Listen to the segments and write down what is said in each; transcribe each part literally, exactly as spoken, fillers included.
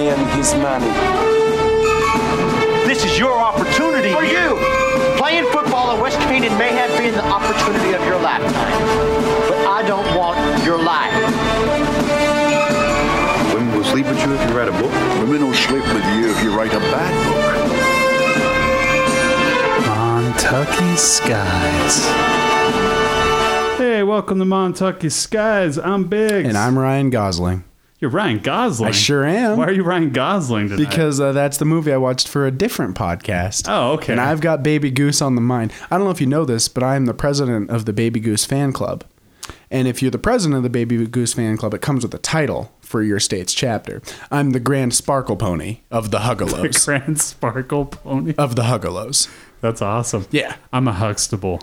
money and his money. This is your opportunity. For you, playing football at West Canaan may have been the opportunity of your lifetime, but I don't want your life. Women will sleep with you if you write a book. Women will sleep with you if you write a bad book. Montucky Skies. Hey, welcome to Montucky Skies. I'm Biggs. And I'm Ryan Gosling. You're Ryan Gosling? I sure am. Why are you Ryan Gosling tonight? Because uh, that's the movie I watched for a different podcast. Oh, okay. And I've got Baby Goose on the mind. I don't know if you know this, but I am the president of the Baby Goose fan club. And if you're the president of the Baby Goose fan club, it comes with a title for your state's chapter. I'm the Grand Sparkle Pony of the Huggalos. The Grand Sparkle Pony? Of the Huggalos. That's awesome. Yeah. I'm a Huxtable.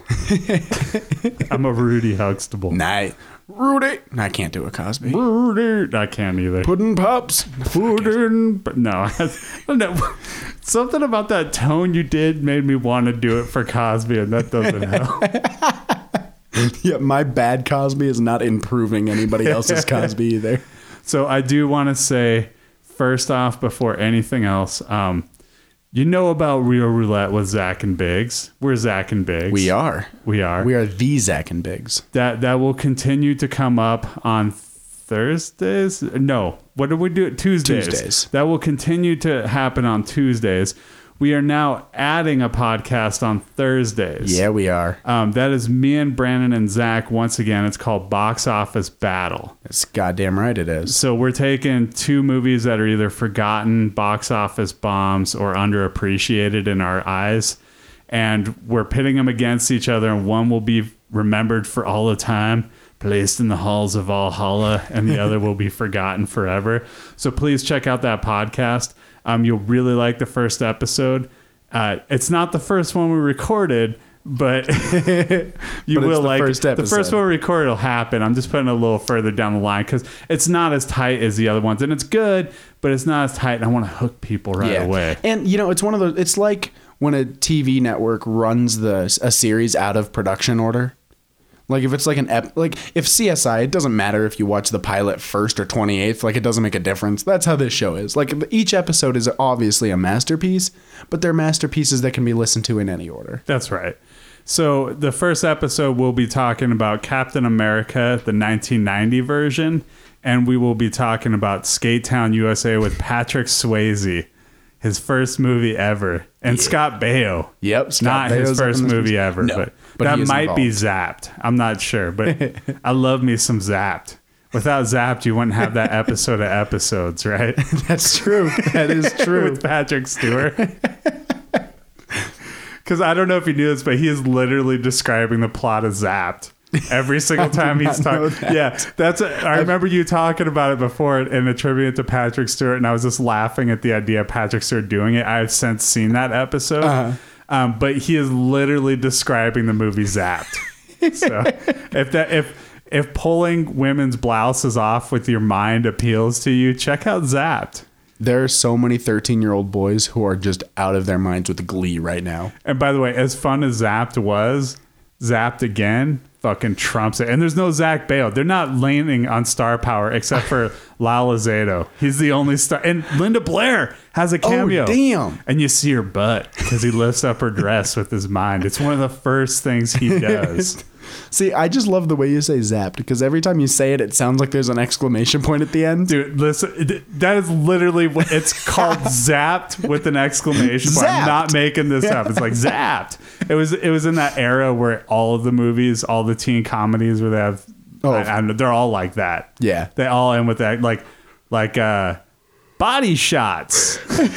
I'm a Rudy Huxtable. Night. Rudy. I can't do a Cosby. Rudy. I can't either. Puddin' Pops. Puddin'. No. no. Something about that tone you did made me want to do it for Cosby, and that doesn't help. Yeah, my bad Cosby is not improving anybody else's Cosby either. So I do want to say, first off, before anything else, um, you know about Real Roulette with Zach and Biggs. We're Zach and Biggs. We are. We are. We are the Zach and Biggs. That that will continue to come up on Thursdays. No, what do we do? Tuesdays. Tuesdays. That will continue to happen on Tuesdays. We are now adding a podcast on Thursdays. Yeah, we are. Um, that is me and Brandon and Zach. Once again, it's called Box Office Battle. That's goddamn right it is. So we're taking two movies that are either forgotten box office bombs or underappreciated in our eyes, and we're pitting them against each other, and one will be remembered for all the time, placed in the halls of Valhalla, and the other will be forgotten forever. So please check out that podcast. Um, you'll really like the first episode. Uh, it's not the first one we recorded, but you but will the like first the first one we recorded will happen. I'm just putting it a little further down the line because it's not as tight as the other ones, and it's good, but it's not as tight. And I want to hook people right yeah. away. And you know, it's one of those. It's like when a T V network runs the a series out of production order. Like if it's like an ep, like if C S I, it doesn't matter if you watch the pilot first or twenty-eighth, like it doesn't make a difference. That's how this show is. Like each episode is obviously a masterpiece, but they're masterpieces that can be listened to in any order. That's right. So the first episode we'll be talking about Captain America, the nineteen ninety version, and we will be talking about Skate Town, U S A with Patrick Swayze. His first movie ever. And yeah. Scott Baio. Yep. Scott Not Baio's his first movie movie. ever, No, but, but that might involved. be Zapped. I'm not sure, but I love me some Zapped. Without Zapped, you wouldn't have that episode of Episodes, right? That's true. That is true. With Patrick Stewart. Because I don't know if you knew this, but he is literally describing the plot of Zapped. Every single time he's talking. That. Yeah, that's. A, I remember you talking about it before and attributing it to Patrick Stewart, and I was just laughing at the idea of Patrick Stewart doing it. I've since seen that episode, uh-huh. um, but he is literally describing the movie Zapped. So if that if if pulling women's blouses off with your mind appeals to you, check out Zapped. There are so many thirteen-year-old boys who are just out of their minds with glee right now. And by the way, as fun as Zapped was, Zapped again fucking trumps it. And there's no Zach Baio. They're not landing on star power except for Lala Zato. He's the only star. And Linda Blair has a cameo. Oh, damn. And you see her butt because he lifts up her dress with his mind. It's one of the first things he does. See, I just love the way you say zapped because every time you say it, it sounds like there's an exclamation point at the end. Dude, listen, that is literally what it's called. Zapped with an exclamation point. Zapped. I'm not making this up. It's like Zapped. It was it was in that era where all of the movies, all the teen comedies where they have, oh, I, I, they're all like that. Yeah. They all end with that, like, like uh, Body Shots.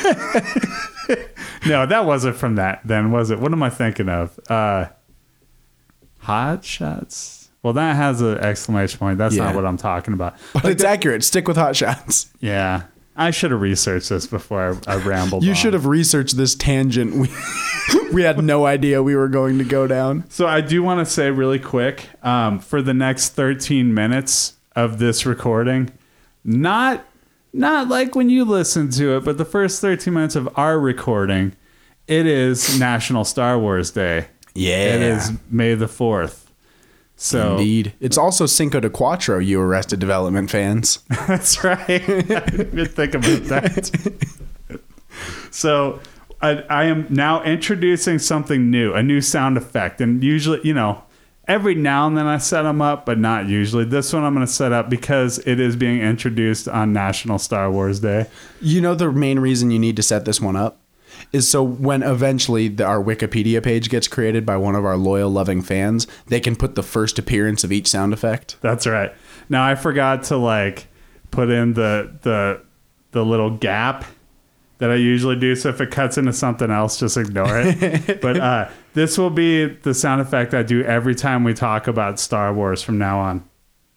No, that wasn't from that then, was it? What am I thinking of? Uh, Hot Shots? Well, that has an exclamation point. That's yeah. not what I'm talking about. But like it's the, accurate. Stick with Hot Shots. Yeah. I should have researched this before I, I rambled You on. should have researched this tangent. We, we had no idea we were going to go down. So I do want to say really quick, um, for the next thirteen minutes of this recording, not not like when you listen to it, but the first thirteen minutes of our recording, it is National Star Wars Day. Yeah. It is May the fourth. So Indeed. It's also Cinco de Quattro, you Arrested Development fans. that's right. I didn't even think about that. So I, I am now introducing something new, a new sound effect. And usually, you know, every now and then I set them up, but not usually. This one I'm going to set up because it is being introduced on National Star Wars Day. You know the main reason you need to set this one up is so when eventually the, our Wikipedia page gets created by one of our loyal, loving fans, they can put the first appearance of each sound effect. That's right. Now I forgot to like put in the the the little gap that I usually do. So if it cuts into something else, just ignore it. But uh, this will be the sound effect I do every time we talk about Star Wars from now on.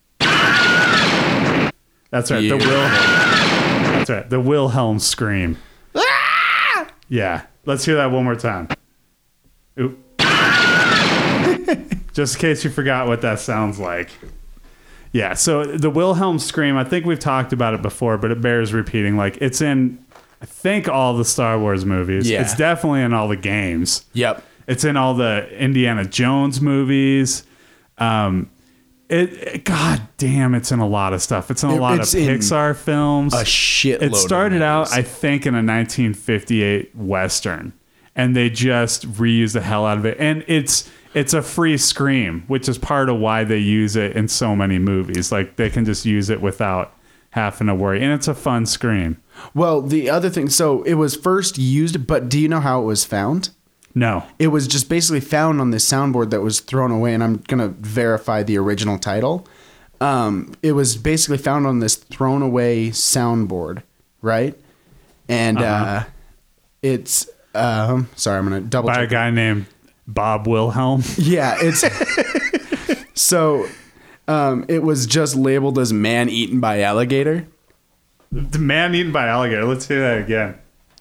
That's right. Yeah. The Wil. That's right. The Wilhelm scream. Yeah. Let's hear that one more time. Oop. Just in case you forgot what that sounds like. Yeah. So the Wilhelm scream, I think we've talked about it before, but it bears repeating. Like it's in, I think, all the Star Wars movies. Yeah. It's definitely in all the games. Yep. It's in all the Indiana Jones movies. Um, it, it God damn, it's in a lot of stuff. It's in a It- lot of it's in Pixar films. A shitload. It started of out, movies. I think, in a nineteen fifty-eight Western, and they just reused the hell out of it. And it's it's a free scream, which is part of why they use it in so many movies. Like they can just use it without having to worry, and it's a fun scream. Well, the other thing, so it was first used, but do you know how it was found? No, It was just basically found on this soundboard that was thrown away, and I'm going to verify the original title. Um, it was basically found on this thrown away soundboard, right? And Uh-huh. uh, it's, um, sorry, I'm going to double by a check. guy named Bob Wilhelm. Yeah, it's so um, it was just labeled as man eaten by alligator. The man eaten by alligator. Let's hear that again.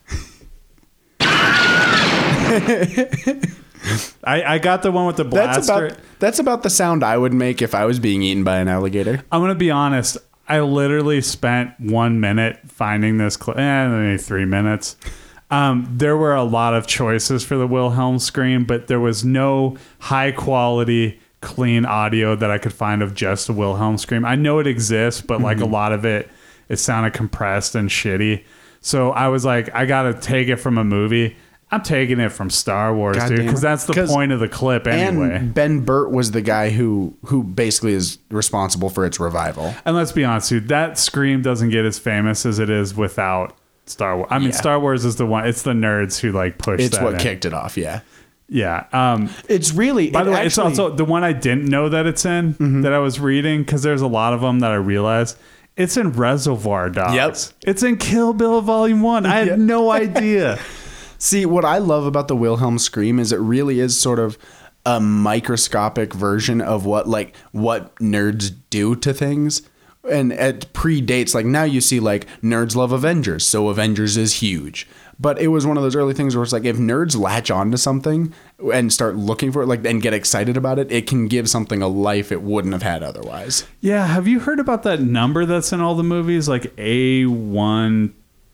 I, I got the one with the blaster. That's about that's about the sound I would make if I was being eaten by an alligator. I'm gonna be honest. I literally spent one minute finding this clip. Eh, maybe three minutes. Um, there were a lot of choices for the Wilhelm scream, but there was no high quality, clean audio that I could find of just a Wilhelm scream. I know it exists, but like a lot of it, it sounded compressed and shitty. So I was like, I gotta take it from a movie. I'm taking it from Star Wars, God dude, damn because it. that's the 'Cause- point of the clip anyway. And Ben Burt was the guy who who basically is responsible for its revival. And let's be honest, dude, that scream doesn't get as famous as it is without Star Wars. I mean, Yeah. Star Wars is the one. It's the nerds who like push. It's that what in. kicked it off, yeah. Yeah. Um, It's really by it the way, it's actually- also the one I didn't know that it's in that I was reading because there's a lot of them that I realized. It's in Reservoir Dogs. Yep. It's in Kill Bill Volume One. I had Yep. no idea. See, what I love about the Wilhelm scream is it really is sort of a microscopic version of what like what nerds do to things. And it predates, like now you see like nerds love Avengers, so Avengers is huge. But it was one of those early things where it's like if nerds latch onto something and start looking for it, like and get excited about it, it can give something a life it wouldn't have had otherwise. Yeah. Have you heard about that number that's in all the movies, like A one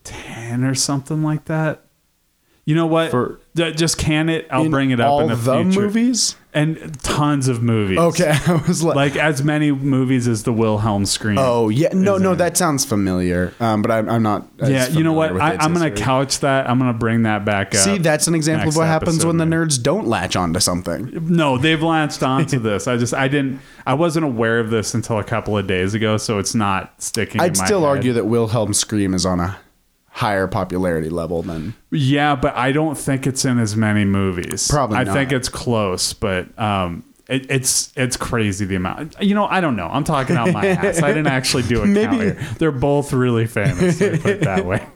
ten or something like that? You know what? For- D- just can it. I'll In bring it up all in the, the future. movies. And tons of movies. Okay, I was like, Like as many movies as the Wilhelm scream. oh yeah, no, is no, in. that sounds familiar. Um, but I'm, I'm not. as Yeah, you know what? familiar with I, its I'm going to history. couch that. I'm going to bring that back up. See, that's an example next of what happens episode, when the man. nerds don't latch onto something. No, they've latched onto this. I just, I didn't, I wasn't aware of this until a couple of days ago, so it's not sticking I'd in my still head. argue that Wilhelm scream is on a higher popularity level than. Yeah, but I don't think it's in as many movies. Probably I not. think it's close, but um, it, it's it's crazy the amount. You know, I don't know. I'm talking out my ass. I didn't actually do a Maybe- count here. They're both really famous. Let me put it that way.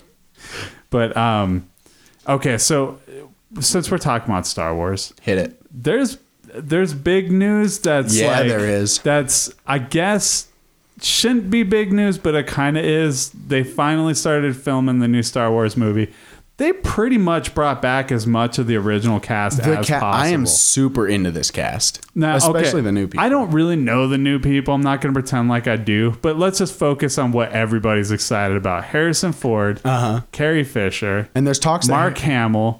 But um, okay, so since we're talking about Star Wars, Hit it. there's there's big news that's Yeah, like, there is. That's I guess shouldn't be big news, but it kind of is. They finally started filming the new Star Wars movie. They pretty much brought back as much of the original cast The as ca- possible. I am super into this cast, Now, especially okay, the new people. I don't really know the new people. I'm not going to pretend like I do, but let's just focus on what everybody's excited about. Harrison Ford, uh-huh. Carrie Fisher, And there's talks that- Mark Hamill,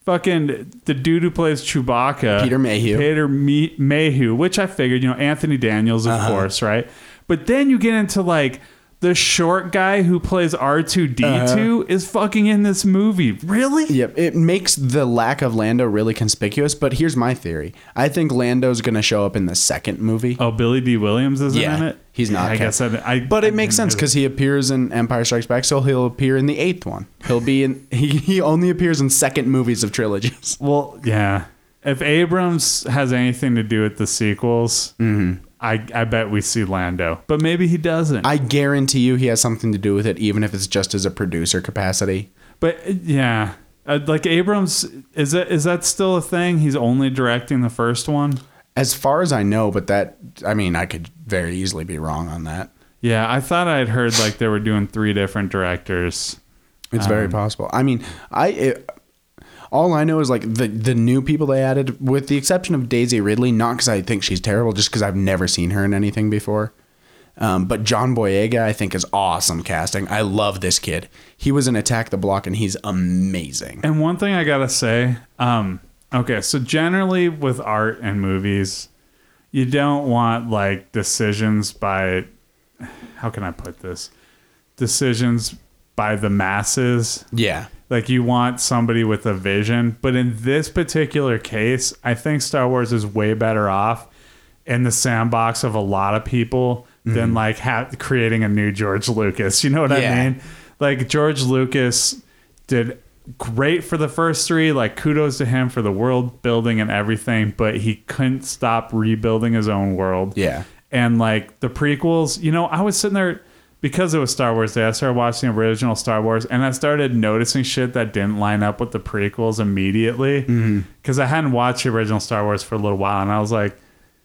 fucking the dude who plays Chewbacca, Peter Mayhew. Peter Me- Mayhew, which I figured, you know, Anthony Daniels, of Uh-huh. course, right? But then you get into like the short guy who plays R two D two Uh-huh. is fucking in this movie. Really? Yep, it makes the lack of Lando really conspicuous. But here's my theory: I think Lando's going to show up in the second movie. Oh, Billy D. Williams isn't Yeah, in it. he's not. I guess I, I But it I makes didn't sense know because he appears in Empire Strikes Back, so he'll appear in the eighth one. He'll be in. He he only appears in second movies of trilogies. Well, yeah. If Abrams has anything to do with the sequels, Mm-hmm. I, I bet we see Lando. But maybe he doesn't. I guarantee you, he has something to do with it, even if it's just as a producer capacity. but uh, yeah, uh, like Abrams, is that is that still a thing? He's only directing the first one. As far as I know, but that I mean, I could very easily be wrong on that. Yeah, I thought I had heard like they were doing three different directors. It's very Um, possible. I mean, I it, all I know is like the the new people they added, with the exception of Daisy Ridley, not because I think she's terrible, just because I've never seen her in anything before. Um, but John Boyega, I think, is awesome casting. I love this kid. He was in Attack the Block, and he's amazing. And one thing I gotta say, um, okay, so generally with art and movies, you don't want like decisions by, how can I put this? Decisions by the masses. Yeah. Like you want somebody with a vision, but in this particular case, I think Star Wars is way better off in the sandbox of a lot of people Mm-hmm. than like ha- creating a new George Lucas. You know what Yeah. I mean? Like George Lucas did great for the first three. Like kudos to him for the world building and everything, but he couldn't stop rebuilding his own world. Yeah. And like the prequels, you know, I was sitting there because it was Star Wars Day. I started watching the original Star Wars, and I started noticing shit that didn't line up with the prequels immediately because I hadn't watched the original Star Wars for a little while, and I was like,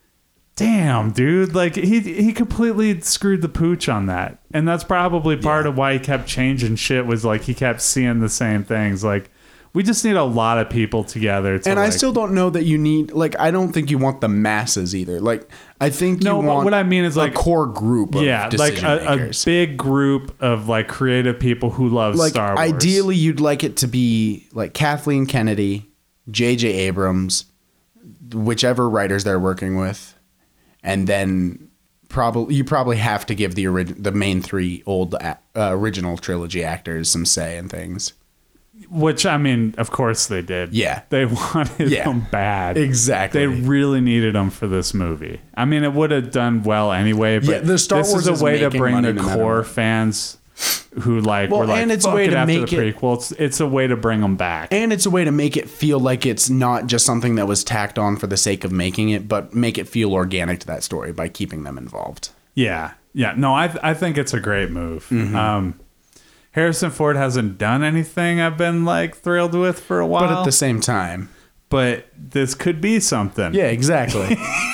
damn, dude, like he he completely screwed the pooch on that. And that's probably part Yeah. of why he kept changing shit, was like he kept seeing the same things. Like we just need a lot of people together to And I like- still don't know that you need, like, I don't think you want the masses either. Like, I think No, you but want what I mean is, like- a core group of yeah, like decision a, a makers. big group of like creative people who love Like, Star Wars. ideally, you'd like it to be like Kathleen Kennedy, J J Abrams, whichever writers they're working with, and then probably you probably have to give the orig- the main three old uh, original trilogy actors some say in things. Which, I mean, of course they did. Yeah. They wanted Yeah. them bad. Exactly. They really needed them for this movie. I mean, it would have done well anyway, but Yeah, the Star this Wars is a is way to making bring money the no matter core what. fans who like Well, were like, and it's a fuck way it to after make the it- prequel. It's, it's a way to bring them back. And it's a way to make it feel like it's not just something that was tacked on for the sake of making it, but make it feel organic to that story by keeping them involved. Yeah. Yeah. No, I I think it's a great move. Mm-hmm. Um, Harrison Ford hasn't done anything I've been like thrilled with for a while. But at the same time, but this could be something. yeah, exactly.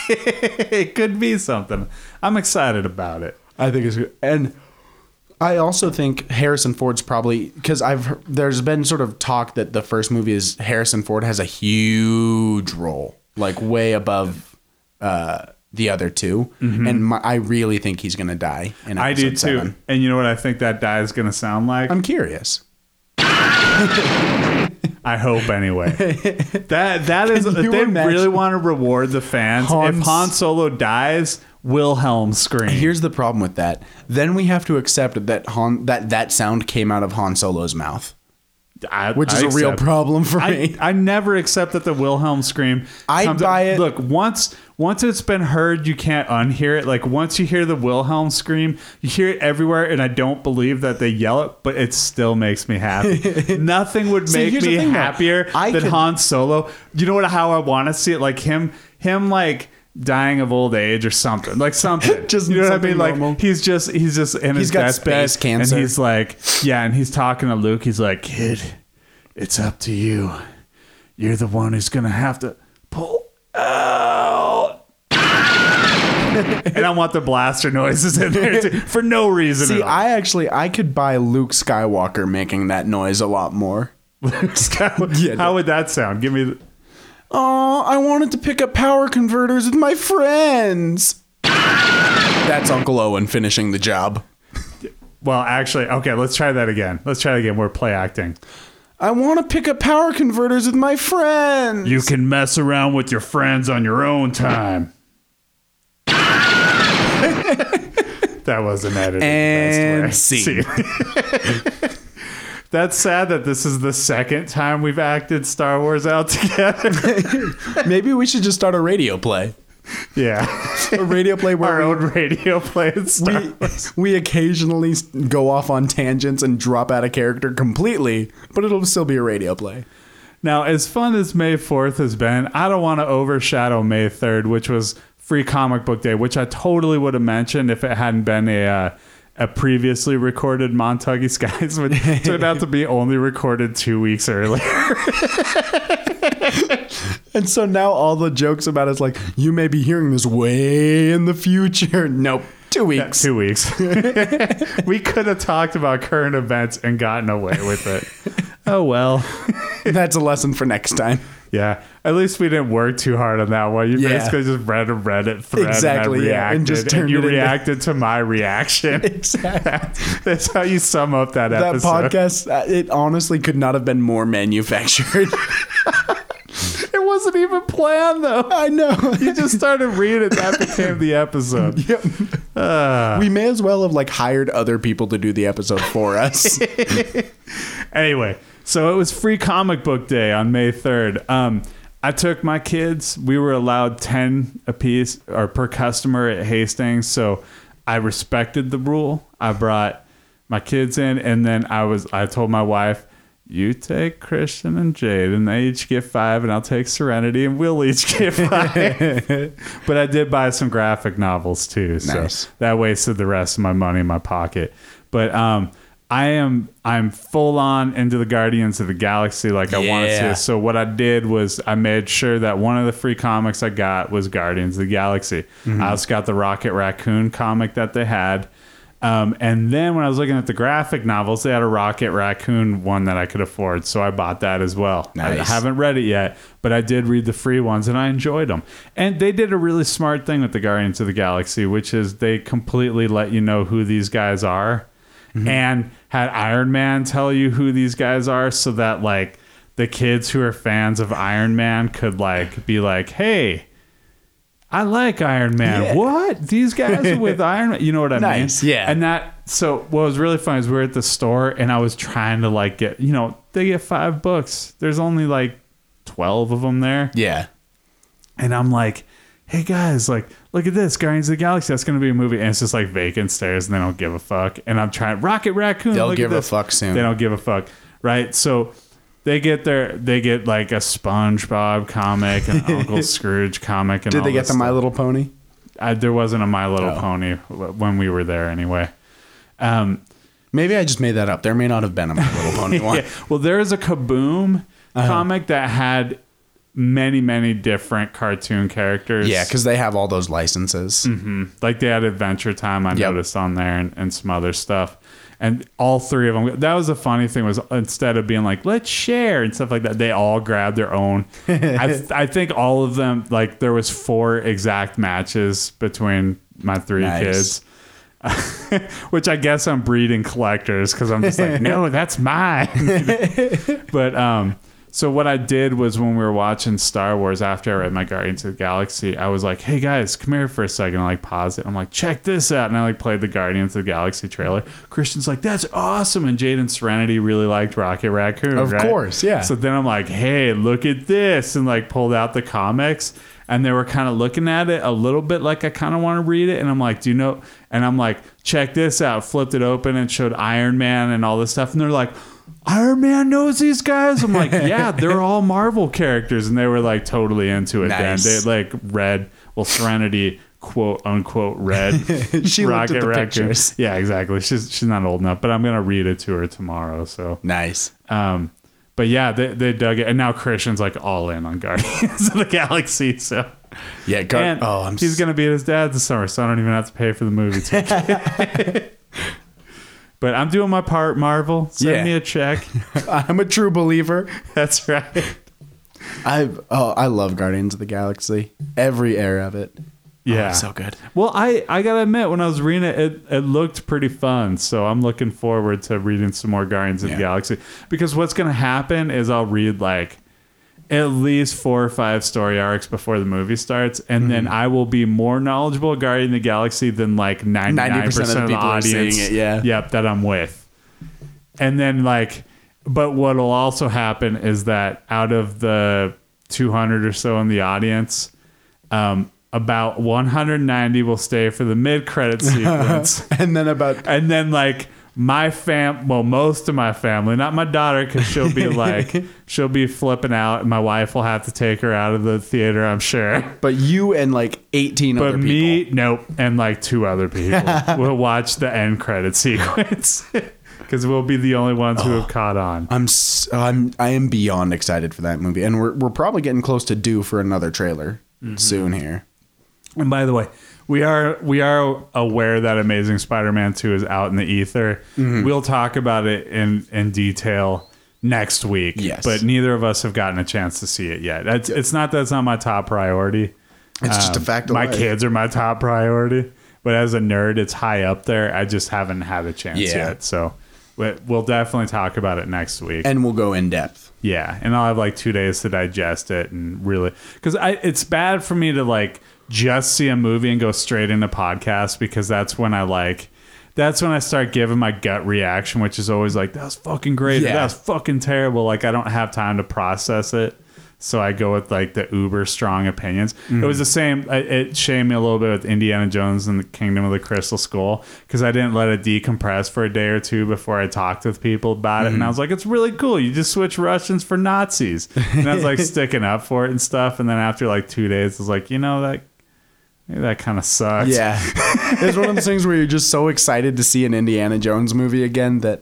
It could be something. I'm excited about it. I think it's good. And I also think Harrison Ford's probably, because I've heard- there's been sort of talk that the first movie is Harrison Ford has a huge role, like way above uh, the other two, and my, I really think he's gonna die in episode I do too. seven. And you know what I think that die is going to sound like? I'm curious. I hope anyway. that that is if you they imagine- really want to reward the fans. Hans- If Han Solo dies, Wilhelm scream. Here's the problem with that. Then we have to accept that Han that that sound came out of Han Solo's mouth, I, which is I a real accept- problem for I, me. I never accept that the Wilhelm scream. I comes buy it. Look, once once it's been heard, you can't unhear it. Like once you hear the Wilhelm scream, you hear it everywhere, and I don't believe that they yell it, but it still makes me happy. Nothing would See, make here's the me thing, though. happier I than could- Han Solo. You know what? How I want to see it, like him, him like. dying of old age or something, like something. Just you know what I something mean? Like normal. he's just he's just in his got deathbed, space cancer. and he's like, yeah, and he's talking to Luke. He's like, kid, it's up to you. You're the one who's gonna have to pull out. And I want the blaster noises in there too, for no reason. See, at all. I actually I could buy Luke Skywalker making that noise a lot more. Yeah, How would that sound? Give me. The, Oh, I wanted to pick up power converters with my friends. That's Uncle Owen finishing the job. well, actually, okay. Let's try that again. Let's try it again. We're play acting. I want to pick up power converters with my friends. You can mess around with your friends on your own time. That wasn't edited And the best way. scene. That's sad that this is the second time we've acted Star Wars out together. Maybe we should just start a radio play. Yeah. A radio play where Our we, own radio play at Star we, Wars. we occasionally s- go off on tangents and drop out of character completely, but it'll still be a radio play. Now, as fun as May fourth has been, I don't want to overshadow May third, which was Free Comic Book Day, which I totally would have mentioned if it hadn't been a uh, a previously recorded Montague Skies, which turned out to be only recorded two weeks earlier. And so now all the jokes about it's like, you may be hearing this way in the future. Nope. Two Yeah, weeks. two weeks. We could have talked about current events and gotten away with it. Oh, well. That's a lesson for next time. Yeah. At least we didn't work too hard on that one. You Yeah. basically just read a Reddit thread Exactly, and I yeah, reacted. and just turned you it into- reacted to my reaction. Exactly. That's how you sum up that, That episode. podcast, uh, it honestly could not have been more manufactured. It wasn't even planned, though. I know. You just started reading it. That became the episode. Yep. Uh, We may as well have like hired other people to do the episode for us. Anyway, so it was Free Comic Book Day on May third. Um, I took my kids. We were allowed ten apiece or per customer at Hastings, so I respected the rule. I brought my kids in, and then I was I told my wife, "You take Christian and Jade, and they each get five, and I'll take Serenity, and we'll each get five." But I did buy some graphic novels too, so Nice. that wasted the rest of my money in my pocket. But um, I am I'm full on into the Guardians of the Galaxy like I wanted Yeah. to. So what I did was I made sure that one of the free comics I got was Guardians of the Galaxy. Mm-hmm. I also got the Rocket Raccoon comic that they had. Um, and then when I was looking at the graphic novels, they had a Rocket Raccoon one that I could afford. So I bought that as well. I Nice. haven't read it yet, but I did read the free ones and I enjoyed them. And they did a really smart thing with the Guardians of the Galaxy, which is they completely let you know who these guys are. And had Iron Man tell you who these guys are so that like the kids who are fans of Iron Man could like be like, hey, I like Iron Man. Yeah. What? These guys are with Iron Man. You know what I Nice, mean? yeah. And that, so what was really funny is we were at the store and I was trying to like get, you know, they get five books. There's only like twelve of them there. Yeah. And I'm like, hey guys, like, look at this, Guardians of the Galaxy. That's going to be a movie. And it's just like vacant stares and they don't give a fuck. And I'm trying, Rocket Raccoon. They'll look at give a this. fuck soon. They don't give a fuck. Right. So they get their, they get like a SpongeBob comic and Uncle Scrooge comic. And Did all they get this the My stuff. Little Pony? I, there wasn't a My Little Oh. Pony w- when we were there anyway. Um, Maybe I just made that up. There may not have been a My Little Pony one. yeah. Well, there is a Kaboom Uh-huh. comic that had many, many different cartoon characters. Yeah, because they have all those licenses. Like they had Adventure Time, I Yep. noticed on there, and, and some other stuff. And all three of them. That was the funny thing was instead of being like let's share and stuff like that, they all grabbed their own. I th- I think all of them, like there was four exact matches between my three Nice. kids. Which I guess I'm breeding collectors because I'm just like, no, that's mine. But um, so what I did was when we were watching Star Wars after I read my Guardians of the Galaxy, I was like, hey guys, come here for a second. I like pause it. I'm like, check this out. And I like played the Guardians of the Galaxy trailer. Christian's like, that's awesome. And Jade and Serenity really liked Rocket Raccoon. Of right? course, yeah. So then I'm like, hey, look at this. And like pulled out the comics. And they were kind of looking at it a little bit like I kind of want to read it. And I'm like, do you know? And I'm like, check this out. Flipped it open and showed Iron Man and all this stuff. And they're like, Iron Man knows these guys? I'm like, yeah, they're all Marvel characters. And they were like totally into it. Nice. Then they like read, well, Serenity, quote unquote, read She looked at the Raccoon. pictures. Yeah, exactly. She's, she's not old enough, but I'm going to read it to her tomorrow. So, Nice. um, but yeah, they, they dug it. And now Christian's like all in on Guardians of the Galaxy. So, Yeah, Gar- and oh, I'm he's s- going to be at his dad's this summer, so I don't even have to pay for the movie ticket. But I'm doing my part, Marvel. Send Yeah. me a check. I'm a true believer. That's right. I oh, I love Guardians of the Galaxy. Every era of it. Yeah. Oh, so good. Well, I, I gotta admit, when I was reading it, it, it looked pretty fun. So I'm looking forward to reading some more Guardians of Yeah. the Galaxy. Because what's gonna happen is I'll read like at least four or five story arcs before the movie starts, and mm-hmm. then I will be more knowledgeable of Guardian of the Galaxy than like ninety-nine percent of the, of the audience. It, yeah. Yep, that I'm with. And then like, but what will also happen is that out of the two hundred or so in the audience, um, about one hundred ninety will stay for the mid-credit sequence, and then about and then like. My fam, well, most of my family, not my daughter, because she'll be like, she'll be flipping out, and my wife will have to take her out of the theater, I'm sure. But you and like eighteen but other people. But me, nope, and like two other people will watch the end credit sequence because we'll be the only ones who have caught on. I'm, I'm, I am beyond excited for that movie, and we're we're probably getting close to due for another trailer mm-hmm. soon here. And by the way. We are we are aware that Amazing Spider-Man two is out in the ether. Mm-hmm. We'll talk about it in, in detail next week. Yes. But neither of us have gotten a chance to see it yet. It's, it's not that it's not my top priority. It's um, just a fact of my life. kids are my top priority. But as a nerd, it's high up there. I just haven't had a chance yeah. yet. So we'll definitely talk about it next week. And we'll go in depth. Yeah. And I'll have like two days to digest it and really... Because it's bad for me to like... just see a movie and go straight into podcast because that's when I like that's when I start giving my gut reaction, which is always like, that was fucking great. Yeah. That was fucking terrible. Like I don't have time to process it. So I go with like the uber strong opinions. Mm. It was the same. It shamed me a little bit with Indiana Jones and the Kingdom of the Crystal Skull because I didn't let it decompress for a day or two before I talked with people about it. Mm-hmm. And I was like, it's really cool. You just switch Russians for Nazis. And I was like sticking up for it and stuff. And then after like two days, I was like, you know, that maybe that kind of sucks. Yeah. It's one of those things where you're just so excited to see an Indiana Jones movie again that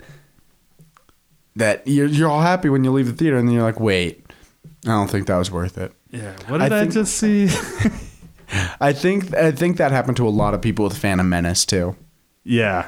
that you're, you're all happy when you leave the theater and then you're like, wait, I don't think that was worth it. Yeah. What did I, I think, just see? I think I think that happened to a lot of people with Phantom Menace too. Yeah.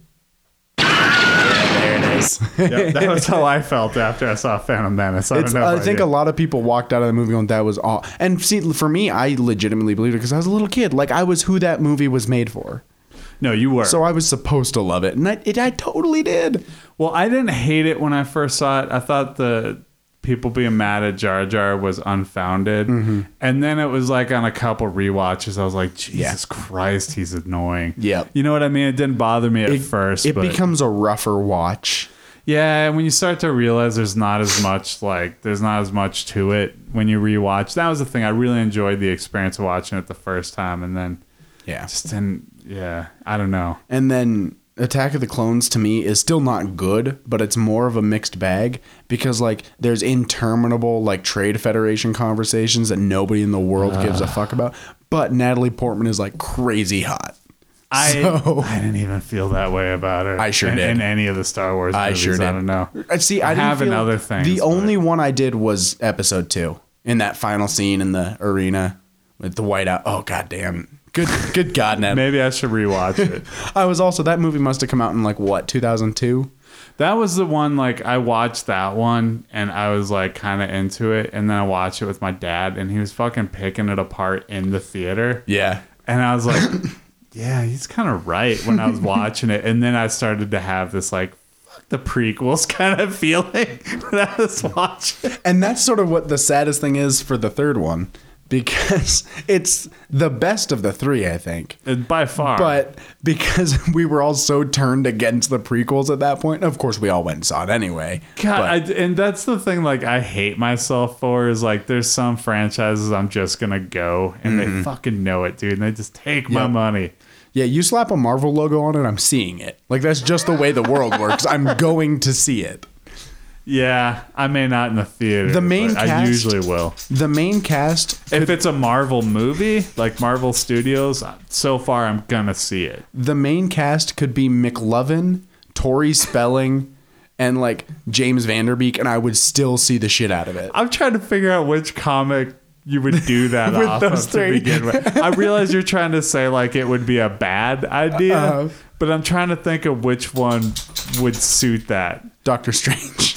There it is. Yep, that was how I felt after I saw Phantom Menace. I, don't know I think you. a lot of people walked out of the movie going, that was all. And see, for me, I legitimately believed it because I was a little kid. Like, I was who that movie was made for. No, you were. So I was supposed to love it. And I, it, I totally did. Well, I didn't hate it when I first saw it. I thought the people being mad at Jar Jar was unfounded. Mm-hmm. And then it was like on a couple rewatches, I was like, Jesus yeah. Christ, he's annoying. Yeah. You know what I mean? It didn't bother me at it, first. It but becomes a rougher watch. Yeah, and when you start to realize there's not as much like there's not as much to it when you rewatch. That was the thing. I really enjoyed the experience of watching it the first time, and then yeah, just didn't. Yeah, I don't know. And then Attack of the Clones to me is still not good, but it's more of a mixed bag because like there's interminable like Trade Federation conversations that nobody in the world uh. gives a fuck about. But Natalie Portman is like crazy hot. I, so, I didn't even feel that way about her. I sure in, did. In any of the Star Wars movies, I sure did. I don't know. See, I, I didn't have feel, in other things. The but. only one I did was episode two in that final scene in the arena with the whiteout. Oh, goddamn. Good good God, Ned. Maybe I should rewatch it. I was also, that movie must have come out in like, what, two thousand two? That was the one, like, I watched that one and I was like kind of into it. And then I watched it with my dad and he was fucking picking it apart in the theater. Yeah. And I was like, yeah, he's kind of right when I was watching it. And then I started to have this like, fuck the prequels kind of feeling when I was watching. And that's sort of what the saddest thing is for the third one. Because it's the best of the three, I think. By far. But because we were all so turned against the prequels at that point, of course we all went and saw it anyway. God, but, I, and that's the thing like I hate myself for is like there's some franchises I'm just going to go and mm-hmm. they fucking know it, dude. And they just take my yep. money. Yeah, you slap a Marvel logo on it, I'm seeing it. Like that's just the way the world works. I'm going to see it. Yeah, I may not in the theater. The main but cast, I usually will. The main cast. If could, it's a Marvel movie, like Marvel Studios, so far I'm gonna see it. The main cast could be McLovin, Tori Spelling, and like James Vanderbeek, and I would still see the shit out of it. I'm trying to figure out which comic you would do that with off those of three. To begin with. I realize you're trying to say like it would be a bad idea, uh, but I'm trying to think of which one would suit that. Doctor Strange.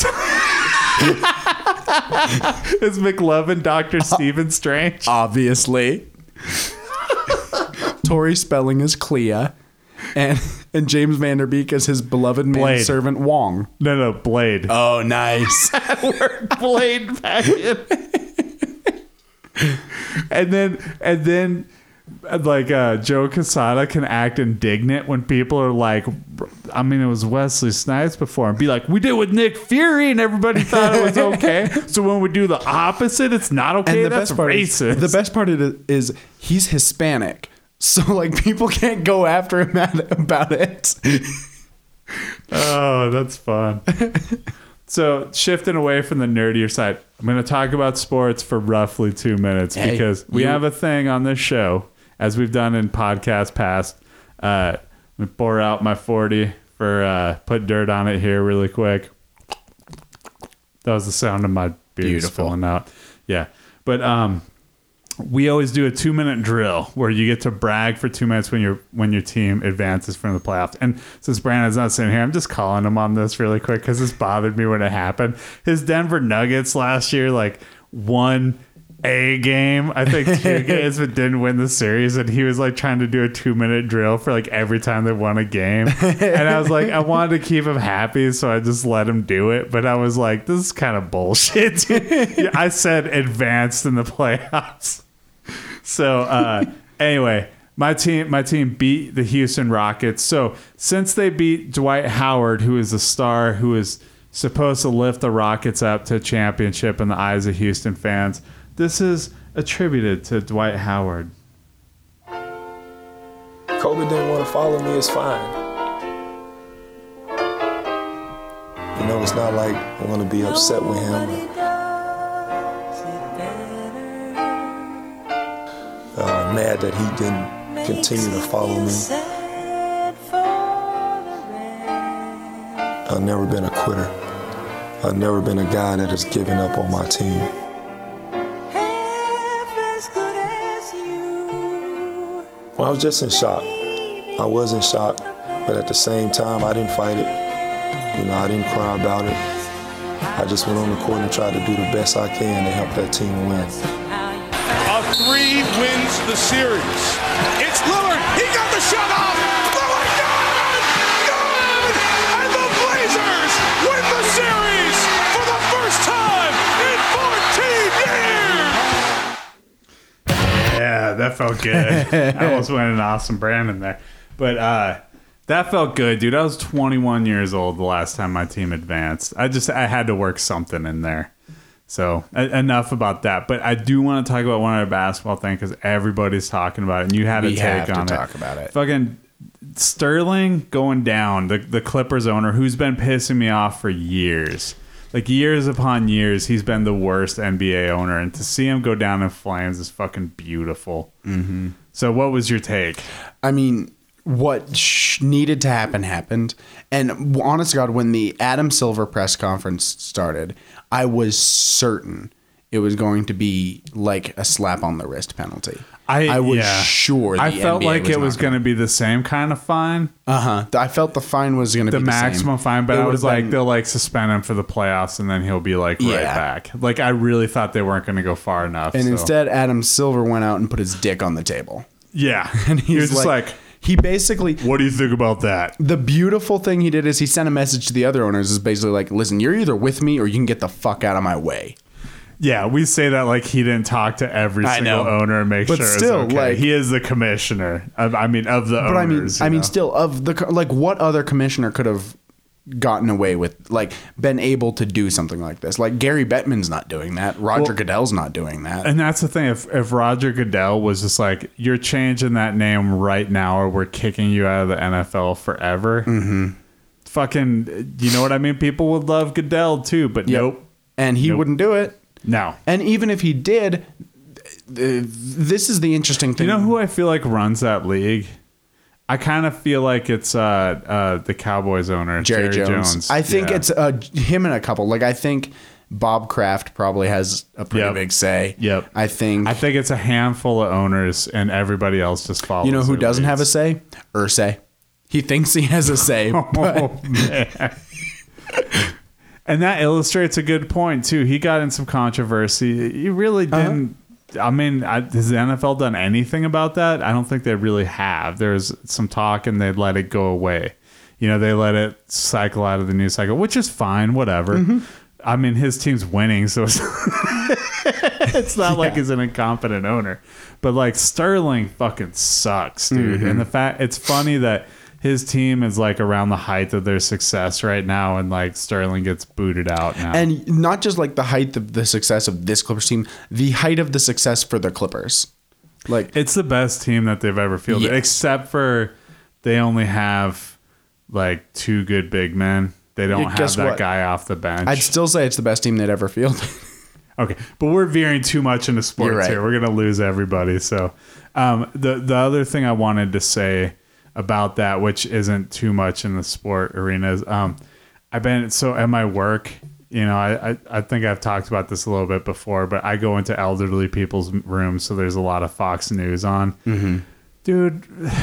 Is McLovin Doctor Stephen Strange? Obviously. Tori Spelling as Clea, and and James Vanderbeek as his beloved manservant Wong. No, no, Blade. Oh, nice. Work Blade back in. and then, and then, like uh, Joe Quesada can act indignant when people are like, I mean, it was Wesley Snipes before, and be like, we did with Nick Fury, and everybody thought it was okay. So when we do the opposite, it's not okay. And the That's best part racist. Is, the best part of it is he's Hispanic, so like people can't go after him at, about it. Oh, that's fun. So shifting away from the nerdier side, I'm going to talk about sports for roughly two minutes hey, because we you, have a thing on this show, as we've done in podcast past. Uh, let me pour out my forty for uh, put dirt on it here really quick. That was the sound of my beer spilling out. Yeah, but um, we always do a two minute drill where you get to brag for two minutes when your when your team advances from the playoffs. And since Brandon's not sitting here, I'm just calling him on this really quick because this bothered me when it happened. His Denver Nuggets last year, like, won a game, I think two games, but didn't win the series. And he was like trying to do a two minute drill for like every time they won a game. And I was like, I wanted to keep him happy, so I just let him do it. But I was like, this is kind of bullshit. I said advanced in the playoffs. So uh, anyway, my team my team beat the Houston Rockets. So since they beat Dwight Howard, who is a star who is supposed to lift the Rockets up to a championship in the eyes of Houston fans, this is attributed to Dwight Howard. Kobe didn't want to follow me, it's fine. You know, it's not like I'm going to be upset with him. Uh, mad that he didn't continue to follow me. I've never been a quitter. I've never been a guy that has given up on my team. Well, I was just in shock. I was in shock, but at the same time, I didn't fight it. You know, I didn't cry about it. I just went on the court and tried to do the best I can to help that team win. A three wins the series. It's Lillard. He got the shot off. Lillard got it. Good. And the Blazers win the series for the first time in fourteen years. Yeah, that felt good. I almost went an awesome Brandon there. But uh, that felt good, dude. I was twenty-one years old the last time my team advanced. I just I had to work something in there. So a- enough about that. But I do want to talk about one other basketball thing because everybody's talking about it, and you had a We take have to on it. talk about it. Fucking Sterling going down, the the Clippers owner, who's been pissing me off for years. Like years upon years, he's been the worst N B A owner, and to see him go down in flames is fucking beautiful. Mm-hmm. So what was your take? I mean, what sh- needed to happen happened. And honest to God, when the Adam Silver press conference started, I was certain it was going to be like a slap on the wrist penalty. I, I was yeah. sure. The I felt N B A like was it was not going to be the same kind of fine, Uh huh. I felt the fine was going to the be the maximum same. fine, but It I would've was like, been- they'll like suspend him for the playoffs, and then he'll be like right Yeah. back. Like I really thought they weren't going to go far enough. and so. instead, Adam Silver went out and put his dick on the table. yeah, And he he's was just like, he basically. "What do you think about that?" The beautiful thing he did is he sent a message to the other owners. Is basically like, listen, you're either with me or you can get the fuck out of my way. Yeah, we say that like he didn't talk to every I single know. owner and make But sure still, it's okay. like- He is the commissioner. Of, I mean, of the But I mean, owners. I you mean, know? still of the co- like, what other commissioner could have gotten away with, like, been able to do something like this? Like Gary Bettman's not doing that. Roger Well- Goodell's not doing that. And that's the thing. If if Roger Goodell was just like, you're changing that name right now, or we're kicking you out of the N F L forever. Mm-hmm. Fucking, you know what I mean? People would love Goodell too, but Yep. nope, And he Nope. wouldn't do it. no. And even if he did, th- this is the interesting thing. You know who I feel like runs that league? I kind of feel like it's uh, uh, the Cowboys owner, Jerry, Jerry, Jones. Jones. I think Yeah. it's uh, him and a couple. Like, I think Bob Kraft probably has a pretty Yep. big say. Yep. I think. I think it's a handful of owners, and everybody else just follows. you know who their doesn't have a leads. say? Ursay. He thinks he has a say. But Oh, man. And that illustrates a good point too. He got in some controversy. He really Uh-huh. didn't I mean, I, has the N F L done anything about that? I don't think they really have. There's some talk and they let it go away. You know, they let it cycle out of the news cycle, which is fine, whatever. Mm-hmm. I mean, his team's winning, so it's, it's not yeah. like he's an incompetent owner. But, like, Sterling fucking sucks, dude. Mm-hmm. And the fact, it's funny that his team is, like, around the height of their success right now, and, like, Sterling gets booted out now. And not just, like, the height of the success of this Clippers team, the height of the success for the Clippers. Like, it's the best team that they've ever fielded, yes. except for they only have, like, two good big men. They don't yeah, have that what? guy off the bench. I'd still say it's the best team they'd ever fielded. Okay, but we're veering too much into sports right. here. We're going to lose everybody. So um, the the other thing I wanted to say about that, which isn't too much in the sport arena, is um, I've been, so at my work, you know, I, I, I think I've talked about this a little bit before, but I go into elderly people's rooms, so there's a lot of Fox News on. Mm-hmm. Dude...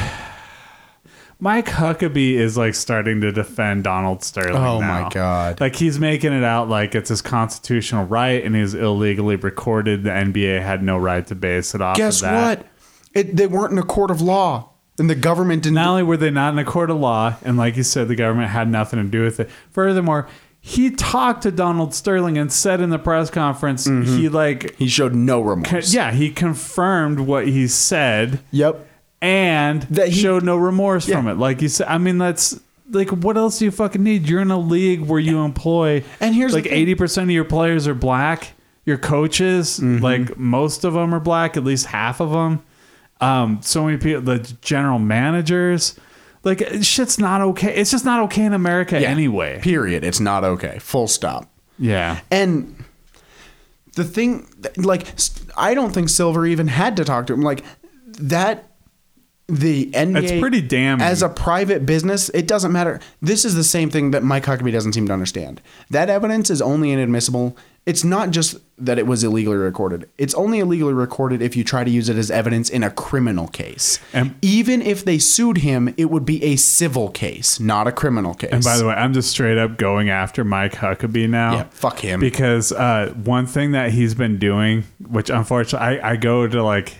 Mike Huckabee is like starting to defend Donald Sterling. Oh now. my God. Like he's making it out like it's his constitutional right and he's illegally recorded. The N B A had no right to base it off Guess of that. what? It, they weren't in a court of law and the government didn't. Not only were they not in a court of law, and like you said, the government had nothing to do with it. Furthermore, he talked to Donald Sterling and said in the press conference, mm-hmm. he like... He showed no remorse. Con- yeah, he confirmed what he said. Yep. And that he showed no remorse yeah. from it. Like you said, I mean, that's like, what else do you fucking need? You're in a league where you employ, and here's like eighty percent of your players are black. Your coaches, mm-hmm. like most of them are black, at least half of them. Um, so many people, the general managers, like shit's not okay. It's just not okay in America yeah. anyway. Period. It's not okay. Full stop. Yeah. And the thing, like, I don't think Silver even had to talk to him. Like that. The N B A, it's pretty damning. As a private business, it doesn't matter. This is the same thing that Mike Huckabee doesn't seem to understand. That evidence is only inadmissible. It's not just that it was illegally recorded. It's only illegally recorded if you try to use it as evidence in a criminal case. And even if they sued him, it would be a civil case, not a criminal case. And by the way, I'm just straight up going after Mike Huckabee now. Yeah, fuck him. Because uh, one thing that he's been doing, which unfortunately I, I go to like...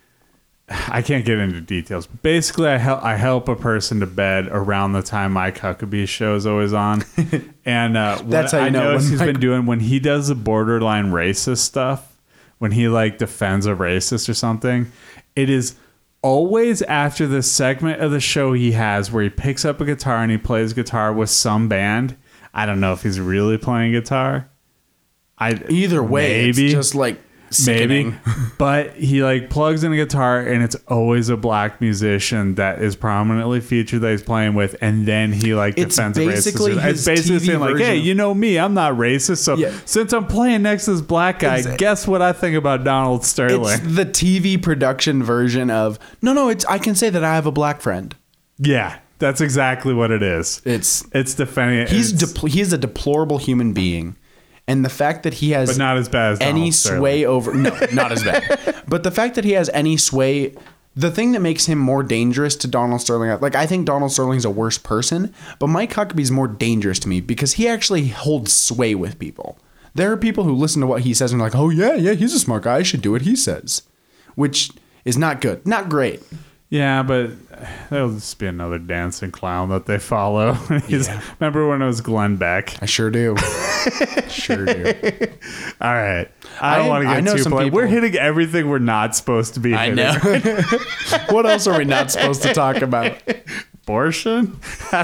I can't get into details. Basically, I help I help a person to bed around the time Mike Huckabee's show is always on, and uh, that's how you I know notice he's Mike- been doing when he does the borderline racist stuff, when he like defends a racist or something. It is always after the segment of the show he has where he picks up a guitar and he plays guitar with some band. I don't know if he's really playing guitar. I either way, maybe. It's just like. Sickening. Maybe, but he like plugs in a guitar and it's always a black musician that is prominently featured that he's playing with, and then he like it's defends basically racist. His it's basically T V saying like, "Hey, you know me, I'm not racist, so yeah. since I'm playing next to this black guy, exactly. guess what I think about Donald Sterling?" It's the T V production version of no, no. It's I can say that I have a black friend. Yeah, that's exactly what it is. It's it's defending it. He's de- he's a deplorable human being. And the fact that he has but not as bad as any Donald sway Sterling. over no, not as bad. But the fact that he has any sway, the thing that makes him more dangerous to Donald Sterling, like I think Donald Sterling's a worse person, but Mike Huckabee's more dangerous to me because he actually holds sway with people. There are people who listen to what he says and are like, "Oh yeah, yeah, he's a smart guy. I should do what he says," which is not good, not great. Yeah, but there'll just be another dancing clown that they follow. He's, yeah. Remember when it was Glenn Beck? I sure do. Sure do. All right. I don't I, want to get too polite. We're hitting everything we're not supposed to be hitting. I know. What else are we not supposed to talk about? Abortion?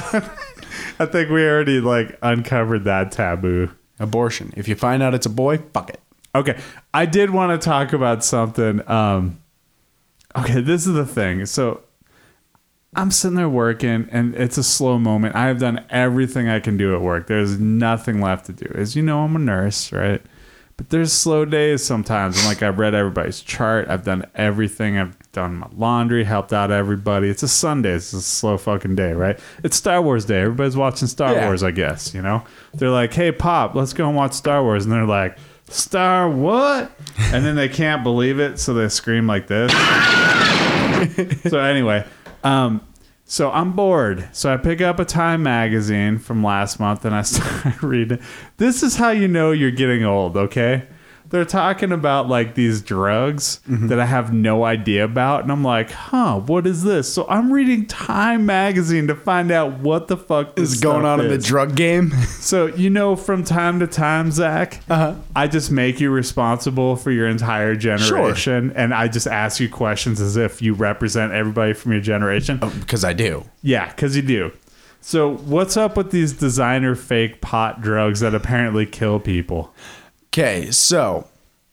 I think we already like uncovered that taboo. Abortion. If you find out it's a boy, fuck it. Okay. I did want to talk about something. Um, Okay, this is the thing. So I'm sitting there working, and it's a slow moment. I have done everything I can do at work. There's nothing left to do. As you know, I'm a nurse, right? But there's slow days sometimes. And like I've read everybody's chart. I've done everything. I've done my laundry, helped out everybody. It's a Sunday. It's a slow fucking day, right? It's Star Wars Day. Everybody's watching Star yeah. Wars, I guess, you know? They're like, "Hey, Pop, let's go and watch Star Wars." And they're like, "Star what?" And then they can't believe it, so they scream like this. So anyway, um, so I'm bored. So I pick up a Time magazine from last month and I start reading. This is how you know you're getting old, okay? they're talking about like these drugs Mm-hmm. that I have no idea about, and I'm like, huh, what is this? So I'm reading Time magazine to find out what the fuck this Is going stuff on in the is. drug game? So, you know, from time to time, Zach, Uh-huh. I just make you responsible for your entire generation, and I just ask you questions as if you represent everybody from your generation. Because I do. Yeah, because you do. So what's up with these designer fake pot drugs that apparently kill people? Okay, so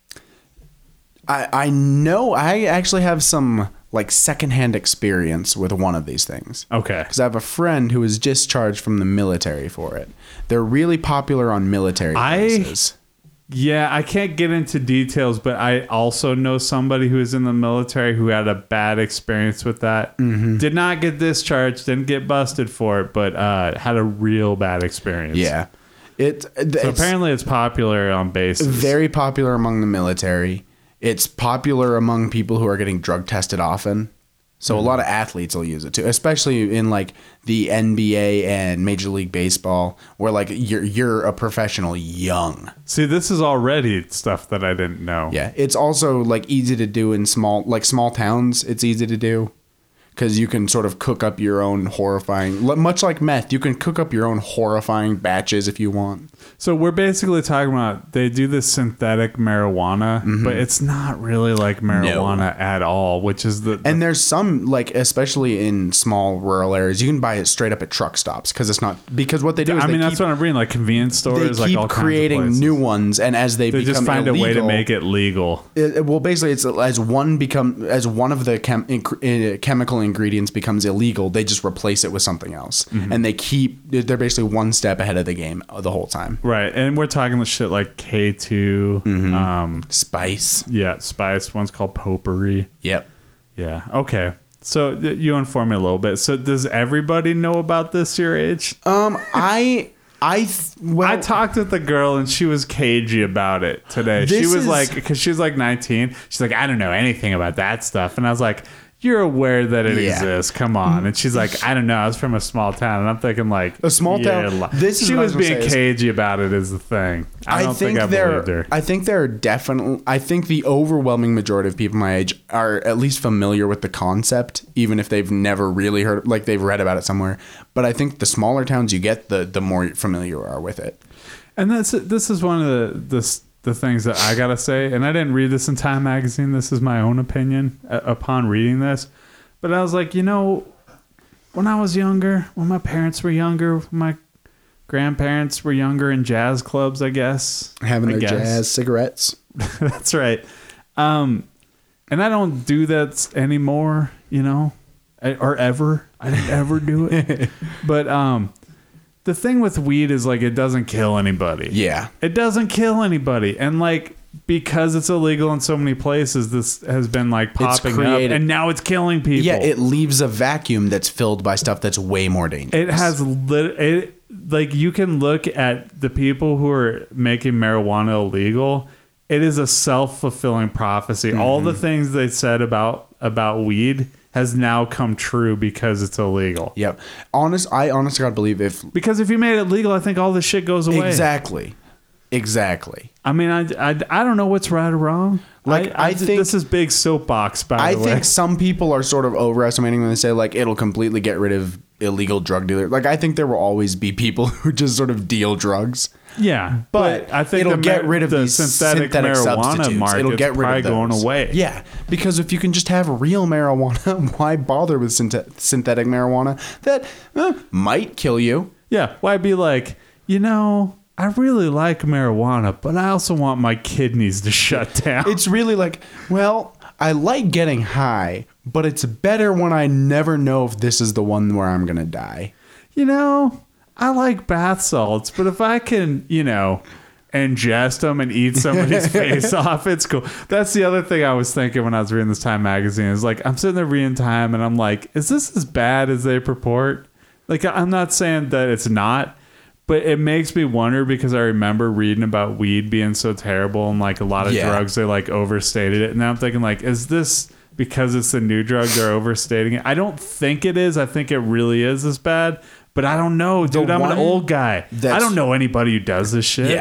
I I know I actually have some like secondhand experience with one of these things. Okay. Because I have a friend who was discharged from the military for it. They're really popular on military I- bases. Yeah, I can't get into details, but I also know somebody who is in the military who had a bad experience with that. Mm-hmm. Did not get discharged, didn't get busted for it, but uh, had a real bad experience. Yeah. It, So it's apparently it's popular on bases. very popular among the military. It's popular among people who are getting drug tested often. So a lot of athletes will use it too, especially in like the N B A and Major League Baseball, where like you're you're a professional young. See, this is already stuff that I didn't know. Yeah, it's also like easy to do in small like small towns. It's easy to do because you can sort of cook up your own horrifying, much like meth. You can cook up your own horrifying batches if you want. So we're basically talking about they do this synthetic marijuana, Mm-hmm. but it's not really like marijuana at all, which is the, the And there's some like, especially in small rural areas, you can buy it straight up at truck stops because it's not because what they do is I they mean keep, that's what I'm reading, like convenience they stores, like keep all kinds of creating places. new ones, and as they, They become just find illegal, a way to make it legal. It, it- well, basically, it's as one become as one of the chem, inc- uh, chemical ingredients becomes illegal, they just replace it with something else, Mm-hmm. and they keep they're basically one step ahead of the game the whole time. Right. And we're talking the shit like K two, Mm-hmm. um, Spice. yeah, Spice. One's called Potpourri. Yep. Yeah. Okay. So th- you inform me a little bit. So does everybody know about this your age? Um, I I th- well, I talked with the girl and she was cagey about it today. She This was is- like, because she was like nineteen. She's like, I don't know anything about that stuff. And I was like, you're aware that it Yeah. exists. Come on. And she's like, I don't know. I was from a small town. And I'm thinking like, A small yeah, town- li- this is she what I was was gonna being say is- cagey about it is the thing. I, I don't think, think, I there. believed her. I think there are definitely. I think the overwhelming majority of people my age are at least familiar with the concept, even if they've never really heard, like they've read about it somewhere. But I think the smaller towns you get, the the more familiar you are with it. And that's this is one of the the the things that I gotta say. And I didn't read this in Time magazine. This is my own opinion uh, upon reading this. But I was like, you know, when I was younger, when my parents were younger, when my grandparents were younger in jazz clubs, I guess Having I their guess. jazz cigarettes. That's right. Um, and I don't do that anymore, you know, I- or ever. I didn't ever do it. But um, the thing with weed is like it doesn't kill anybody. Yeah. It doesn't kill anybody. And like because it's illegal in so many places, this has been like popping up created- and now it's killing people. Yeah, it leaves a vacuum that's filled by stuff that's way more dangerous. It has lit it like you can look at the people who are making marijuana illegal. It is a self-fulfilling prophecy. Mm-hmm. All the things they said about about weed has now come true because it's illegal. Yep. Honest, I honestly God believe if Because if you made it legal, I think all this shit goes away. exactly, exactly. I mean, I, I, I don't know what's right or wrong. Like, I think- this is big soapbox. By I the way, think some people are sort of overestimating when they say like it'll completely get rid of illegal drug dealers. Like I think there will always be people who just sort of deal drugs. yeah, but, But I think it'll the get mar- rid of the these synthetic, synthetic marijuana substitutes. market. It'll get rid probably of those. going away. Yeah, because if you can just have real marijuana, why bother with synthet- synthetic marijuana that eh, might kill you? Yeah, why be like, you know, I really like marijuana, but I also want my kidneys to shut down. It's really like, well, I like getting high, but it's better when I never know if this is the one where I'm gonna die. you know, I like bath salts, but if I can, you know, ingest them and eat somebody's face off, it's cool. That's the other thing I was thinking when I was reading this Time magazine is like, I'm sitting there reading Time and I'm like, is this as bad as they purport? Like, I'm not saying that it's not, but it makes me wonder because I remember reading about weed being so terrible and like a lot of Yeah. drugs, they like overstated it. And now I'm thinking like, is this because it's a new drug, they're overstating it? I don't think it is. I think it really is this bad, but I don't know, dude. I'm an one old guy. I that's- don't know anybody who does this shit. Yeah.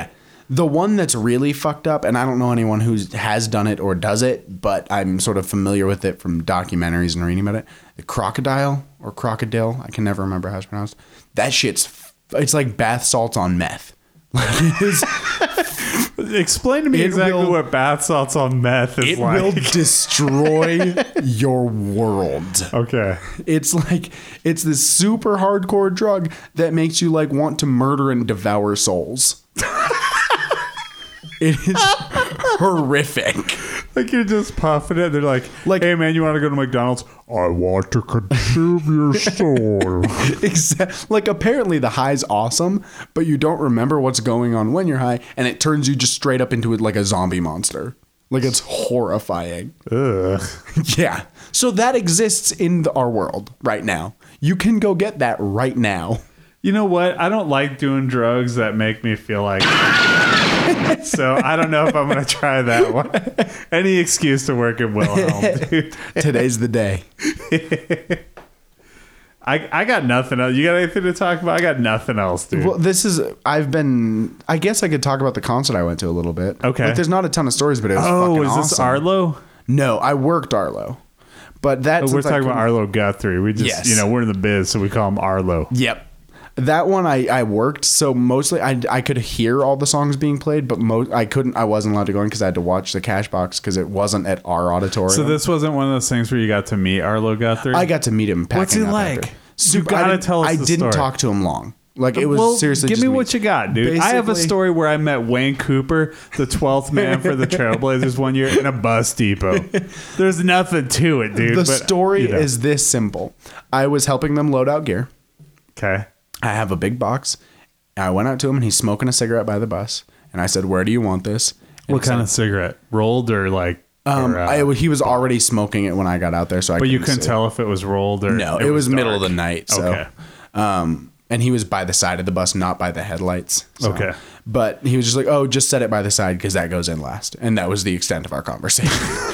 The one that's really fucked up, and I don't know anyone who has done it or does it, but I'm sort of familiar with it from documentaries and reading about it. The crocodile or crocodile, I can never remember how it's pronounced. That shit's, it's like bath salts on meth. Like it is, Explain to me It exactly will- what bath salts on meth is it like. will destroy your world. Okay. It's like, it's this super hardcore drug that makes you like want to murder and devour souls. It is horrific. Like you're just puffing it. They're like, Like- hey man, you want to go to McDonald's? I want to consume your soul. Exactly. Like apparently the high's awesome, but you don't remember what's going on when you're high, and it turns you just straight up into it like a zombie monster. Like it's horrifying. Ugh. Yeah. So that exists in the, our world right now. You can go get that right now. You know what? I don't like doing drugs that make me feel like. So I don't know if I'm gonna try that one. Any excuse to work at Wilhelm, dude. Today's the day. I I got nothing else. You got anything to talk about? I got nothing else, dude. Well, this is, I've been, I guess I could talk about the concert I went to a little bit. Okay. Like, there's not a ton of stories, but it was oh, fucking is this awesome. Arlo? No, I worked Arlo. But that's Oh, we're talking about Arlo Guthrie. We just, Yes. you know, we're in the biz, so we call him Arlo. Yep. That one I, I worked, so mostly I, I could hear all the songs being played, but mo- I couldn't, I wasn't allowed to go in because I had to watch the cash box because it wasn't at our auditorium. So this wasn't one of those things where you got to meet Arlo Guthrie? I got to meet him. What's he packing up like? after. You Super- gotta I didn't- tell us I the didn't story. talk to him long. Like it was well, seriously. give just me me. what you got, dude. I have a Basically- story where I met Wayne Cooper, the twelfth man for the Trailblazers one year in a bus depot. There's nothing to it, dude. The but, story you know. is this simple. I was helping them load out gear. Okay. I have a big box. I went out to him and he's smoking a cigarette by the bus. And I said, "Where do you want this?" And What he kind said, of cigarette? Rolled or like? Um, or, uh, I, he was already smoking it when I got out there, so I. but you couldn't couldn't see. tell if it was rolled or No, it, was, middle of dark. the night. So, Okay. um, and he was by the side of the bus, not by the headlights. So- Okay. But he was just like, "Oh, just set it by the side because that goes in last," and that was the extent of our conversation.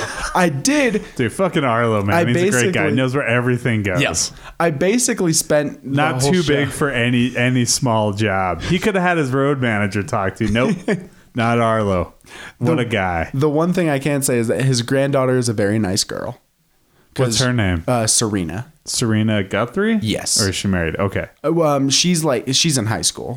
I did. Dude, fucking Arlo, man. I He's a great guy. basically- He knows where everything goes. Yes, I basically spent the Not whole too show- big for any any small job. He could have had his road manager talk to you. Nope. Not Arlo. What a guy. The one thing I can say is that his granddaughter is a very nice girl. What's 'Cause, her name? Uh, Serena. Serena Guthrie? Yes. Or is she married? Okay. Um, she's like she's in high school,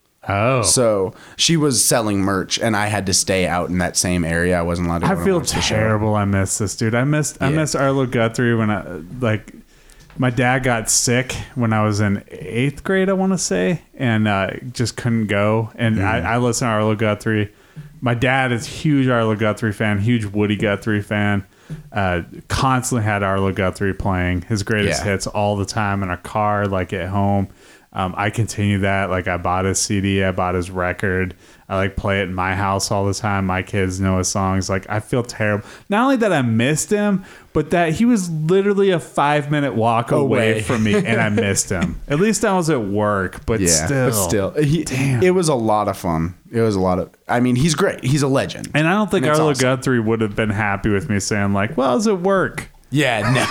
Oh. so she was selling merch, and I had to stay out in that same area. I wasn't allowed to. Go I and feel watch the show. terrible. I miss this dude. I missed I Yeah. missed Arlo Guthrie when I like my dad got sick when I was in eighth grade, I want to say, and uh, just couldn't go. And Mm. I, I listened to Arlo Guthrie. My dad is a huge Arlo Guthrie fan, huge Woody Guthrie fan. Uh, constantly had Arlo Guthrie playing his greatest Yeah. hits all the time in our car, like at home. Um, I continue that. Like I bought his C D, I bought his record. I like play it in my house all the time. My kids know his songs. Like I feel terrible. Not only that I missed him, but that he was literally a five minute walk away, Away. from me, and I missed him. At least I was at work, but Yeah, still, but still, he, it was a lot of fun. It was a lot of. I mean, he's great. He's a legend. And I don't think And it's Arlo awesome. Guthrie would have been happy with me saying like, "Well, I was at work." Yeah, no.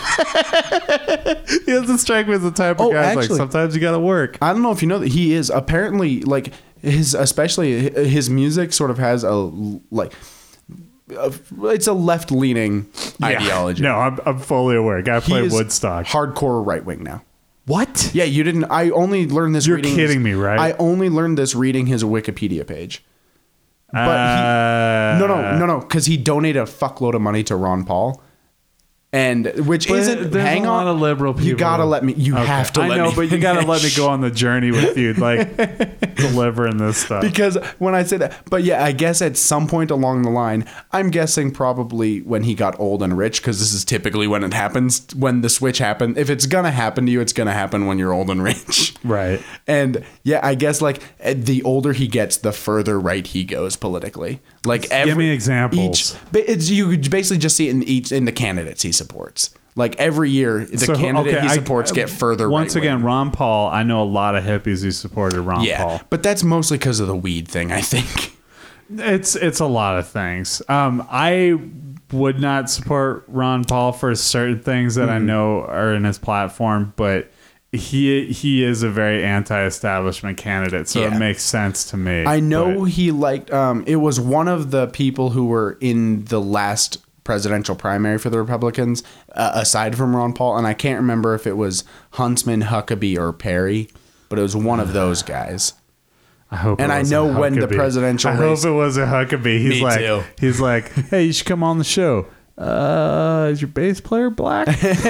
He doesn't strike me as the type of Oh, guy who's like actually- sometimes you gotta work. I don't know if you know that he is apparently like his, especially his music sort of has a like, a, it's a left leaning ideology. No, I'm, I'm fully aware. Guy He played is Woodstock. hardcore right wing now. What? Yeah, you didn't. I only learned this. You're reading kidding me, right? I only learned this reading his Wikipedia page. But Uh, he, no, no, no, no, because he donated a fuckload of money to Ron Paul. And which But isn't there's hang a on lot of liberal people. You gotta let me. You Okay. have to. I let know, me but you gotta let me finish. go on the journey with you, like delivering this stuff. Because when I say that, but yeah, I guess at some point along the line, I'm guessing probably when he got old and rich, because this is typically when it happens, when the switch happened. If it's gonna happen to you, it's gonna happen when you're old and rich. Right. And yeah, I guess like eh, the older he gets, the further right he goes politically. Like every, Give me examples. Each, but it's you basically just see it in each in the candidates he supports. Like every year, the So, candidate okay, he I- supports get further. Once right-wing. again, Ron Paul. I know a lot of hippies who supported Ron yeah, Paul. but that's mostly because of the weed thing, I think. It's it's a lot of things. Um, I would not support Ron Paul for certain things that I know are in his platform, but he he is a very anti-establishment candidate, so Yeah. it makes sense to me. I know but- he liked. Um, it was one of the people who were in the last presidential primary for the Republicans, uh, aside from Ron Paul, and I can't remember if it was Huntsman, Huckabee, or Perry, but it was one of those guys. I hope And it I was a know when the Huckabee. presidential I race- hope it was a Huckabee. He's Me like, too. he's like, hey, you should come on the show. Uh, is your bass player black?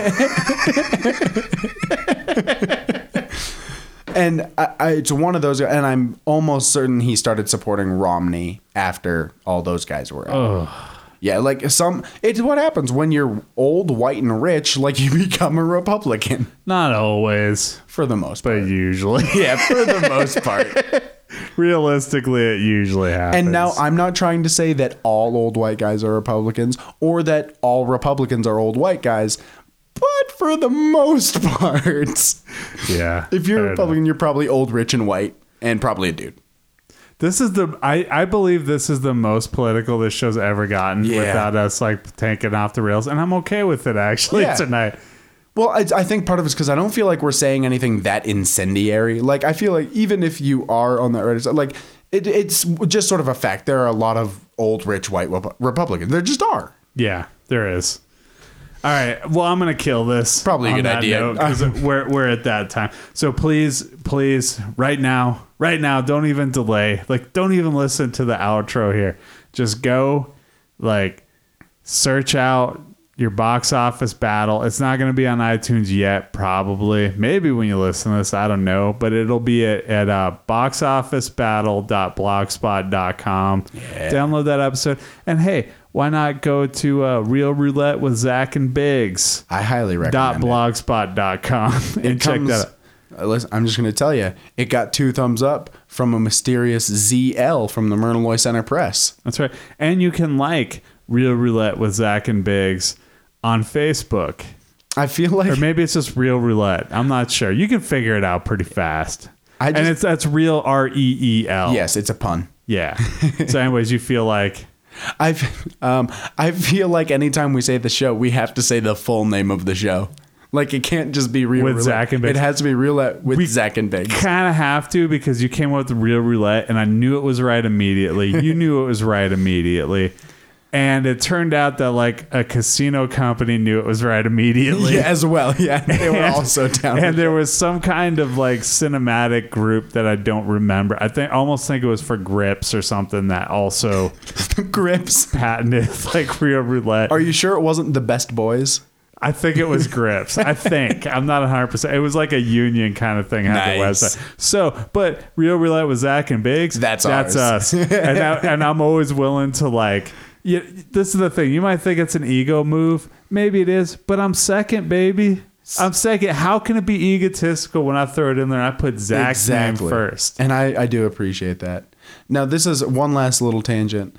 And I, I, it's one of those, and I'm almost certain he started supporting Romney after all those guys were out. Yeah, like some, it's what happens when you're old, white, and rich. Like you become a Republican Not always, for the most but part. usually. Yeah, for the most part. Realistically, it usually happens. And now I'm not trying to say that all old white guys are Republicans or that all Republicans are old white guys, but for the most part, yeah, if you're fair a Republican, enough. you're probably old, rich, and white, and probably a dude. This is the I, I believe this is the most political this show's ever gotten Yeah. without us like taking off the rails, and I'm okay with it actually Yeah. tonight. Well, I, I think part of it's because I don't feel like we're saying anything that incendiary. Like, I feel like even if you are on the Reddit side, like, it, it's just sort of a fact. There are a lot of old, rich, white Rep- Republicans. There just are. Yeah, there is. All right. Well, I'm gonna kill this. Probably a on good that idea. note, 'cause we're we're at that time. So please, please, right now, right now, don't even delay. Like, don't even listen to the outro here. Just go, like, search out your box office battle. It's not gonna be on iTunes yet. Probably, maybe when you listen to this, I don't know, but it'll be at at uh, box office battle dot blogspot dot com. Yeah. Download that episode, and hey. Why not go to uh, Real Roulette with Zach and Biggs I highly dot recommend it. blogspot dot com and It check comes- that out. uh, listen, I'm just going to tell you, it got two thumbs up from a mysterious Z L from the Myrna Loy Center Press. That's right. And you can like Real Roulette with Zach and Biggs on Facebook. I feel like Or maybe it's just Real Roulette. I'm not sure. You can figure it out pretty fast. I and just- it's that's Real R E E L. yes, it's a pun. Yeah. So anyways, you feel like I've um I feel like anytime we say the show, we have to say the full name of the show. Like it can't just be Real With Roulette. Zach and Biggs. It has to be Roulette with We Zach and Biggs. kind of have to because you came up with Real Roulette and I knew it was right immediately. You knew it was right immediately. And it turned out that like a casino company knew it was right immediately. Yeah, as well. Yeah, they were And- also down. And there was some kind of like cinematic group that I don't remember. I think almost think it was for Grips or something that also Grips. patented like Real Roulette. Are you sure it wasn't the Best Boys? I think it was Grips. I think. I'm not one hundred percent. It was like a union kind of thing. Had the Nice. website. So, but Real Roulette with Zach and Biggs. That's That's ours. us. and, I, and I'm always willing to like, yeah, this is the thing. You might think it's an ego move. Maybe it is, but I'm second, baby. I'm second. How can it be egotistical when I throw it in there and I put Zach's name first? And I, I do appreciate that. Now, this is one last little tangent.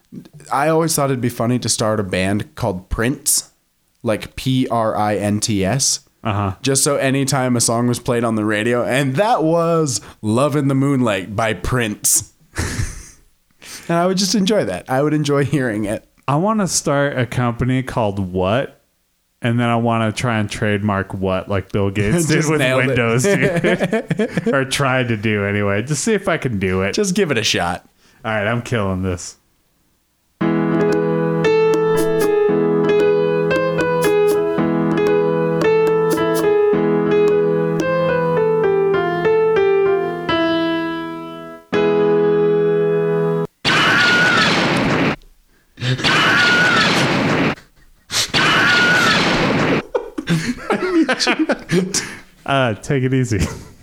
I always thought it'd be funny to start a band called Prince, like P R I N T S. Uh-huh. Just so anytime a song was played on the radio, and that was Love in the Moonlight by Prince. And I would just enjoy that. I would enjoy hearing it. I want to start a company called What? And then I want to try and trademark What like Bill Gates did Just with nailed it. Windows. Dude. Or tried to do anyway. Just see if I can do it. Just give it a shot. All right, I'm killing this. Uh, take it easy.